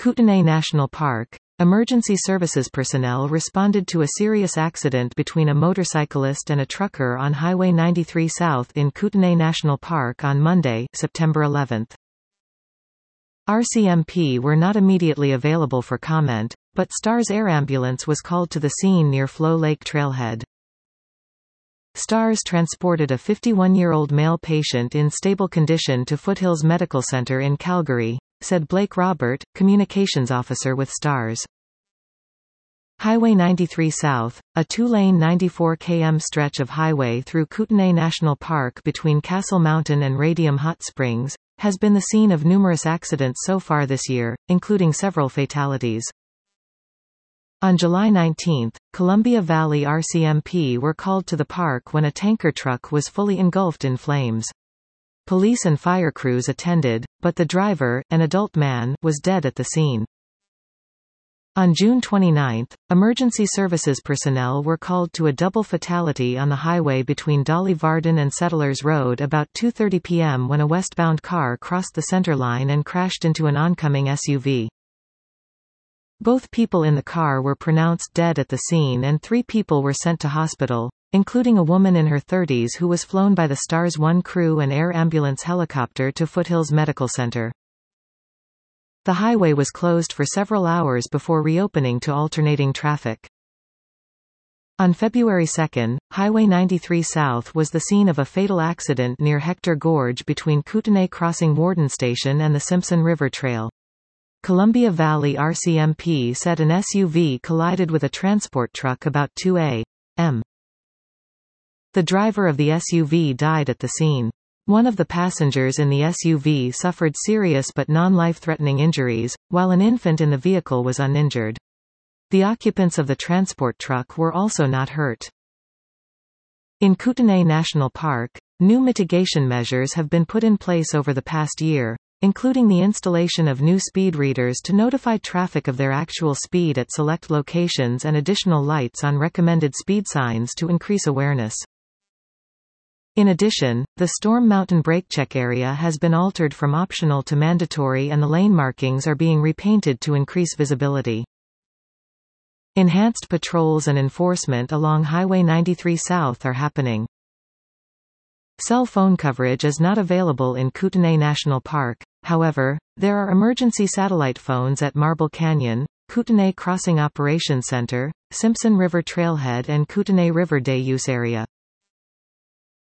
Kootenay National Park. Emergency services personnel responded to a serious accident between a motorcyclist and a trucker on Highway 93 South in Kootenay National Park on Monday, September 11. RCMP were not immediately available for comment, but STARS Air Ambulance was called to the scene near Flow Lake Trailhead. STARS transported a 51-year-old male patient in stable condition to Foothills Medical Center in Calgary, said Blake Robert, communications officer with STARS. Highway 93 South, a two-lane 94 km stretch of highway through Kootenay National Park between Castle Mountain and Radium Hot Springs, has been the scene of numerous accidents so far this year, including several fatalities. On July 19, Columbia Valley RCMP were called to the park when a tanker truck was fully engulfed in flames. Police and fire crews attended, but the driver, an adult man, was dead at the scene. On June 29, emergency services personnel were called to a double fatality on the highway between Dolly Varden and Settlers Road about 2:30 p.m. when a westbound car crossed the center line and crashed into an oncoming SUV. Both people in the car were pronounced dead at the scene and 3 people were sent to hospital, including a woman in her 30s who was flown by the STARS 1 crew and air ambulance helicopter to Foothills Medical Center. The highway was closed for several hours before reopening to alternating traffic. On February 2, Highway 93 South was the scene of a fatal accident near Hector Gorge between Kootenay Crossing Warden Station and the Simpson River Trail. Columbia Valley RCMP said an SUV collided with a transport truck about 2 a.m. The driver of the SUV died at the scene. One of the passengers in the SUV suffered serious but non-life-threatening injuries, while an infant in the vehicle was uninjured. The occupants of the transport truck were also not hurt. In Kootenay National Park, new mitigation measures have been put in place over the past year, including the installation of new speed readers to notify traffic of their actual speed at select locations and additional lights on recommended speed signs to increase awareness. In addition, the Storm Mountain Brakecheck area has been altered from optional to mandatory and the lane markings are being repainted to increase visibility. Enhanced patrols and enforcement along Highway 93 South are happening. Cell phone coverage is not available in Kootenay National Park, however, there are emergency satellite phones at Marble Canyon, Kootenay Crossing Operations Center, Simpson River Trailhead and Kootenay River Day Use Area.